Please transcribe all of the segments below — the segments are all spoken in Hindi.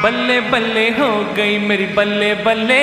बल्ले बल्ले हो गई मेरी बल्ले बल्ले,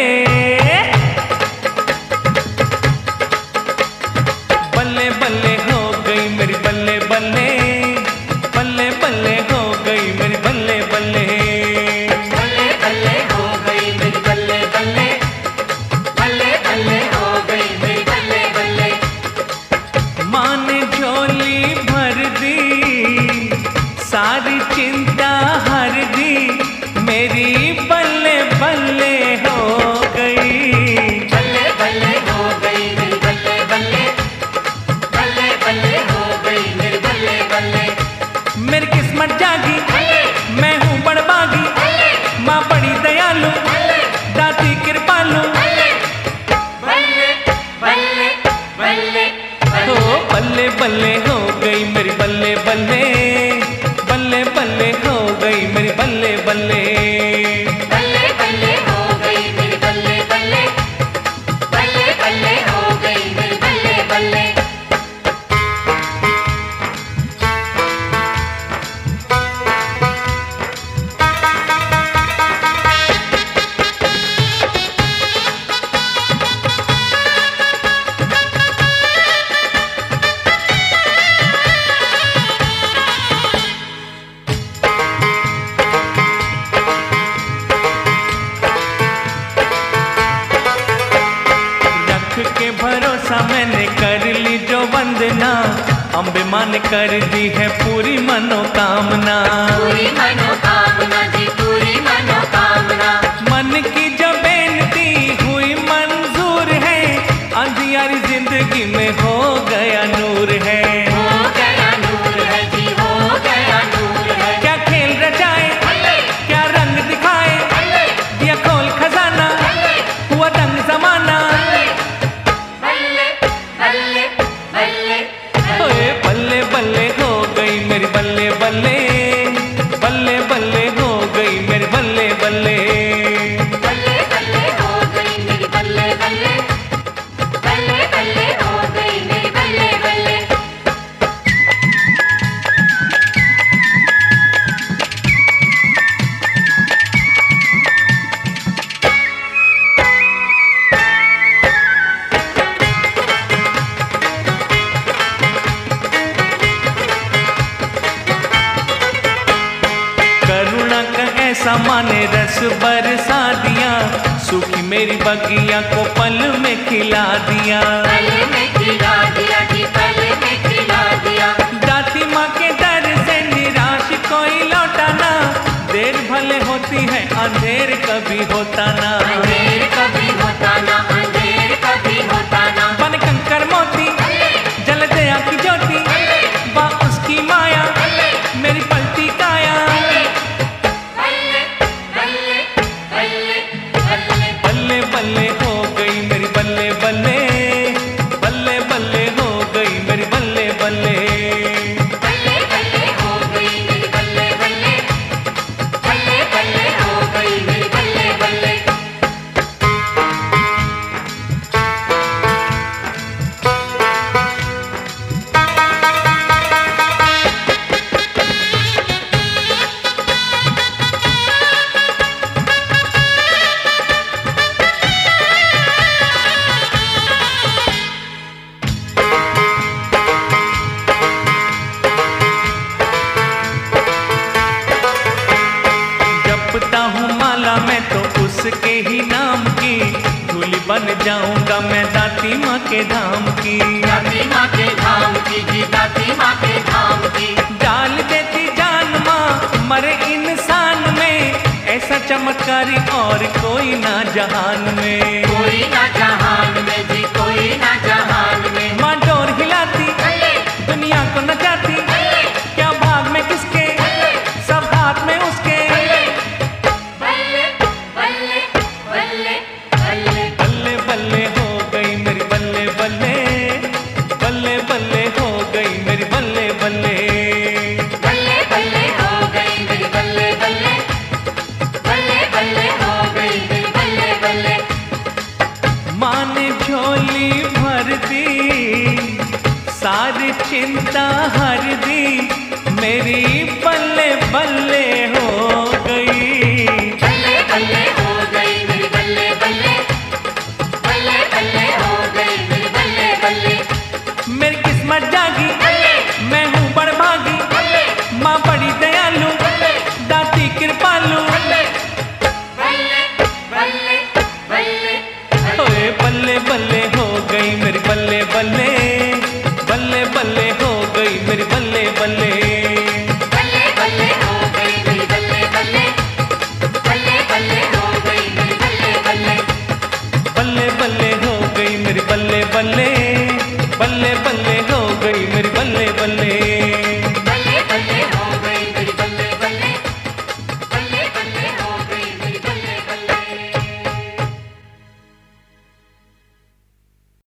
बल्ले बल्ले हो गई मेरी बल्ले बल्ले, बल्ले बल्ले हो गई मेरी बल्ले बल्ले, बल्ले बल्ले हो गई मेरी बल्ले बल्ले, बल्ले बल्ले हो गई मेरी बल्ले बल्ले। माँ ने झोली भर दी, सारी चिंता हर दी, मेरी बल्ले बल्ले हो गई। बल्ले बल्ले हो गई मेरी बल्ले बल्ले, बल्ले बल्ले हो गई मेरी बल्ले बल्ले। मेरी किस्मत जागी, मैं हूँ बड़बागी, माँ बड़ी दयालु, दाती कृपालु, बल्ले बल्ले बल्ले हो बल्ले बल्ले हो गई मेरी बल्ले बल्ले, बल्ले बल्ले हो गई मेरी बल्ले बल्ले, बल्ले बल्ले हो गई मेरी बल्ले बल्ले, बल्ले बल्ले हो गई मेरी बल्ले बल्ले। के भरोसा मैंने कर ली जो वंदना, अम्बे माँ ने कर दी है पूरी मनोकामना, पूरी मनोकामना जी पूरी मनोकामना। मन की जो बेनती हुई मंजूर है, अंधियारी जिंदगी में हो गया नूर है, हो गया नूर है जी हो गया नूर है। क्या खेल रचाए क्या रंग दिखाए, दिया खोल खजाना हुआ दंग जमाना, बल्ले बल्ले ओए बल्ले बल्ले हो गई मेरी बल्ले बल्ले, बल्ले बल्ले हो गई मेरी बल्ले बल्ले, बल्ले बल्ले हो गई मेरी बल्ले बल्ले, बल्ले बल्ले हो गई मेरी बल्ले बल्ले। करुणा का ऐसा माने रस बरसा दिया, सूखी मेरी बगिया को पल में खिला दिया, पल में खिला दिया जी पल में खिला दिया। दाती माँ के दर से निराश कोई लौटाना, देर भले होती है अंधेर कभी होता ना, अंधेर कभी होता ना, अंधेर कभी होता ना। बन कंकर मोती जल दया की ज्योति, बा उसकी माया मेरी पलटी काया, बल्ले बल्ले बल्ले बल्ले बल्ले बल्ले हो गई मेरी बल्ले बल्ले, बल्ले बल्ले हो गई मेरी बल्ले बल्ले, बल्ले बल्ले हो गई मेरी बल्ले बल्ले, बल्ले बल्ले हो गई मेरी बल्ले बल्ले। जपता हूँ माला मैं तो उसके ही नाम की, धूली बन जाऊंगा मैं दाती माँ के धाम की, दाती माँ के धाम की जी दाती माँ के धाम की। डाल देती जान माँ मरे इंसान में, ऐसा चमत्कारी और कोई ना जहान में, कोई ना जहान में जी कोई ना जहान में।